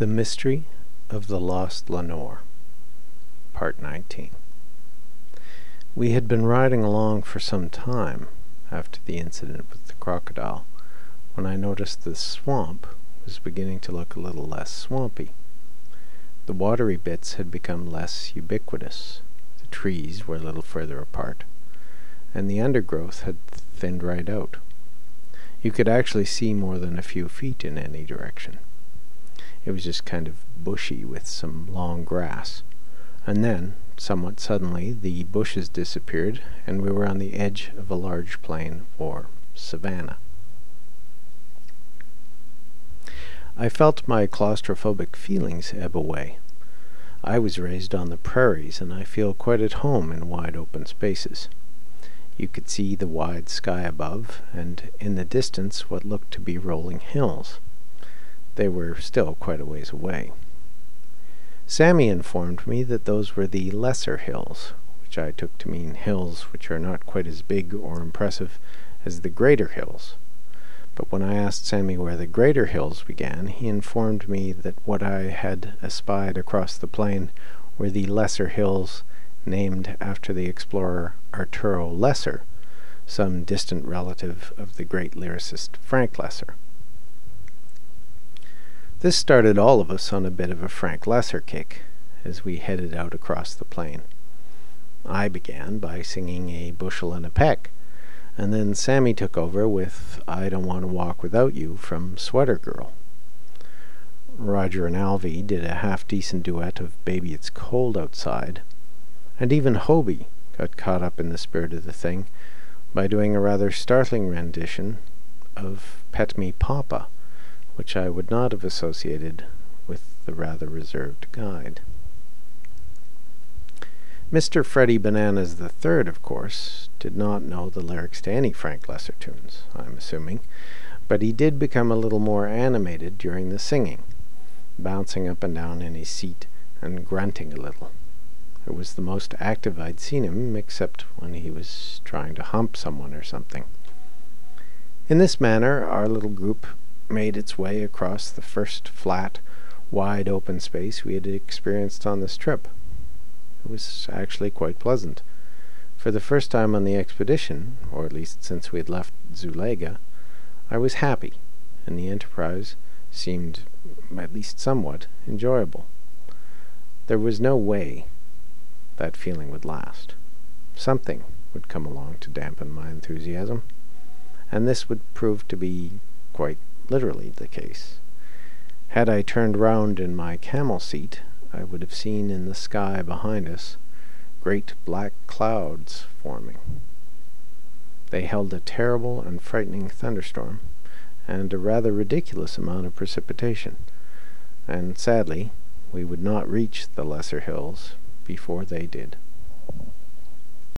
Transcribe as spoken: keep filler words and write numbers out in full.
The Mystery of the Lost Lenore, Part nineteen. We had been riding along for some time after the incident with the crocodile, when I noticed the swamp was beginning to look a little less swampy. The watery bits had become less ubiquitous, the trees were a little further apart, and the undergrowth had thinned right out. You could actually see more than a few feet in any direction. It was just kind of bushy with some long grass. And then, somewhat suddenly, the bushes disappeared, and we were on the edge of a large plain, or savanna. I felt my claustrophobic feelings ebb away. I was raised on the prairies, and I feel quite at home in wide open spaces. You could see the wide sky above, and in the distance what looked to be rolling hills. They were still quite a ways away. Sammy informed me that those were the lesser hills, which I took to mean hills which are not quite as big or impressive as the greater hills. But when I asked Sammy where the greater hills began, he informed me that what I had espied across the plain were the lesser hills named after the explorer Arturo Lesser, some distant relative of the great lyricist Frank Lesser. This started all of us on a bit of a Frank Lesser kick as we headed out across the plain. I began by singing A Bushel and a Peck, and then Sammy took over with I Don't Want to Walk Without You from Sweater Girl. Roger and Alvy did a half-decent duet of Baby It's Cold Outside, and even Hobie got caught up in the spirit of the thing by doing a rather startling rendition of Pet Me Papa, which I would not have associated with the rather reserved guide. Mister Freddie Bananas the Third, of course, did not know the lyrics to any Frank Lesser tunes, I'm assuming, but he did become a little more animated during the singing, bouncing up and down in his seat and grunting a little. It was the most active I'd seen him, except when he was trying to hump someone or something. In this manner, our little group made its way across the first flat, wide open space we had experienced on this trip. It was actually quite pleasant. For the first time on the expedition, or at least since we had left Zulega, I was happy, and the enterprise seemed, at least somewhat, enjoyable. There was no way that feeling would last. Something would come along to dampen my enthusiasm, and this would prove to be quite literally the case. Had I turned round in my camel seat, I would have seen in the sky behind us great black clouds forming. They held a terrible and frightening thunderstorm, and a rather ridiculous amount of precipitation, and sadly we would not reach the lesser hills before they did.